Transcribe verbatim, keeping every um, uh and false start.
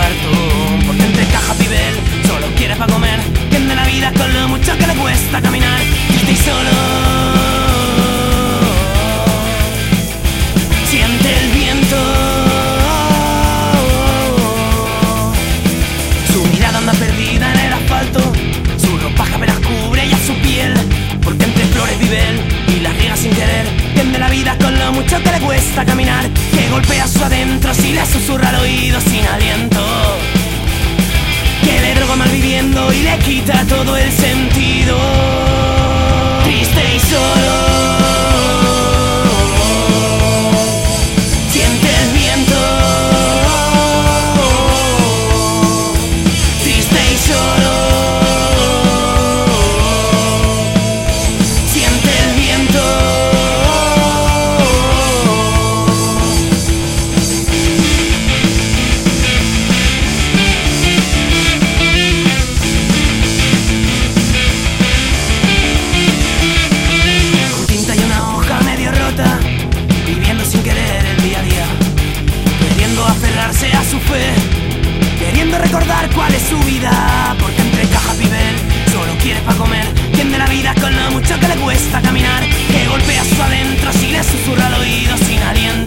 harto, porque entre caja pivel solo quiere pa' comer. Quien de la vida con lo mucho que le cuesta caminar, triste y solo. Siente el viento, su mirada anda perdida en el asfalto, su ropa apenas cubre ya su piel, porque entre flores vive él y las riega sin querer. Quien de la vida con lo mucho que le cuesta caminar, que golpea su adentro si le susurra al oído sin aliento, que le droga mal viviendo y le quita todo el sentido. Triste y solo. Siente el viento, triste y solo. Siente el viento. A su fe, queriendo recordar cuál es su vida, porque entre caja pivel solo quiere pa' comer. Quien de la vida con lo mucho que le cuesta caminar, que golpea su adentro si le susurra al oído sin aliento.